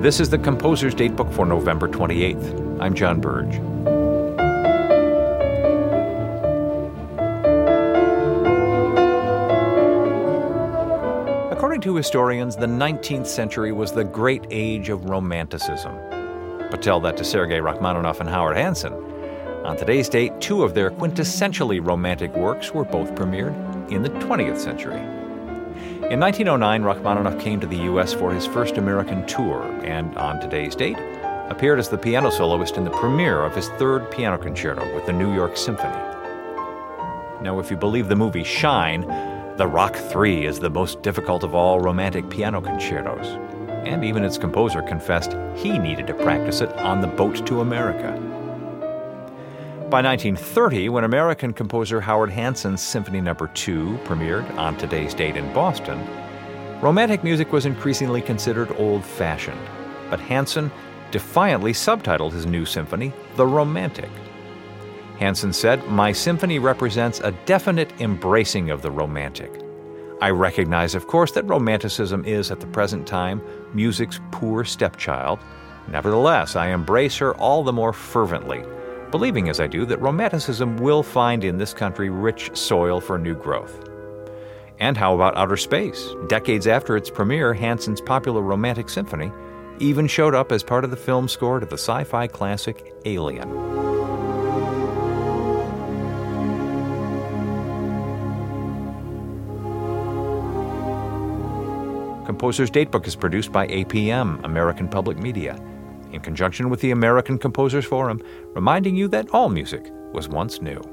This is the Composer's Datebook for November 28th. I'm John Burge. According to historians, the 19th century was the great age of Romanticism. But tell that to Sergei Rachmaninoff and Howard Hansen. On today's date, two of their quintessentially romantic works were both premiered in the 20th century. In 1909, Rachmaninoff came to the U.S. for his first American tour, and on today's date, appeared as the piano soloist in the premiere of his third piano concerto with the New York Symphony. Now, if you believe the movie Shine, the Rock 3 is the most difficult of all romantic piano concertos, and even its composer confessed he needed to practice it on the boat to America. By 1930, when American composer Howard Hansen's Symphony No. 2 premiered on today's date in Boston, romantic music was increasingly considered old-fashioned, but Hansen defiantly subtitled his new symphony The Romantic. Hansen said, "My symphony represents a definite embracing of the romantic. I recognize, of course, that romanticism is, at the present time, music's poor stepchild. Nevertheless, I embrace her all the more fervently, believing as I do that romanticism will find in this country rich soil for new growth." And how about outer space? Decades after its premiere, Hansen's popular romantic symphony even showed up as part of the film score to the sci-fi classic Alien. Composer's Datebook is produced by APM, American Public Media, in conjunction with the American Composers Forum, reminding you that all music was once new.